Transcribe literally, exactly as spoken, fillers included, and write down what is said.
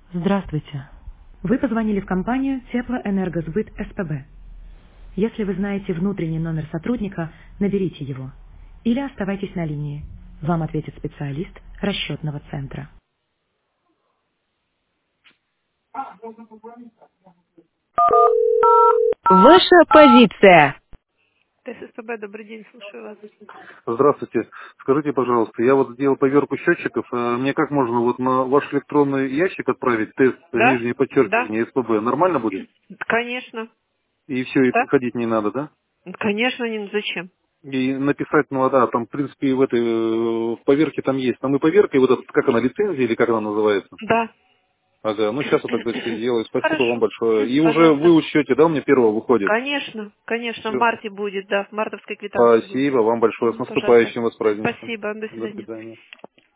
Здравствуйте. Вы позвонили в компанию Теплоэнергосбыт СПБ. Если вы знаете внутренний номер сотрудника, наберите его. Или оставайтесь на линии. Вам ответит специалист расчетного центра. Ваша позиция. ТССПБ, добрый день, слушаю вас. Здравствуйте. Скажите, пожалуйста, я вот сделал поверку счетчиков. а Мне как можно вот на ваш электронный ящик отправить тест, Да? нижнее Да? подчеркивание, СПБ? Нормально будет? Конечно. И все, и Да? приходить не надо, да? Конечно, не зачем. И написать, ну а да, там, в принципе, в этой э, в поверке там есть. Там и поверка, и вот эта, как она, лицензия, или как она называется? Да. Ага, ну сейчас я тогда все сделаю. Спасибо вам Хорошо. большое. М, И уже Пожалуйста. вы учете, да, у меня первого выходит? Конечно, конечно, в Все. марте будет, да, в мартовской квитанции будет. Спасибо вам большое. С М, Пожалуйста. наступающим вас праздничком. Спасибо, до До свидания. свидания.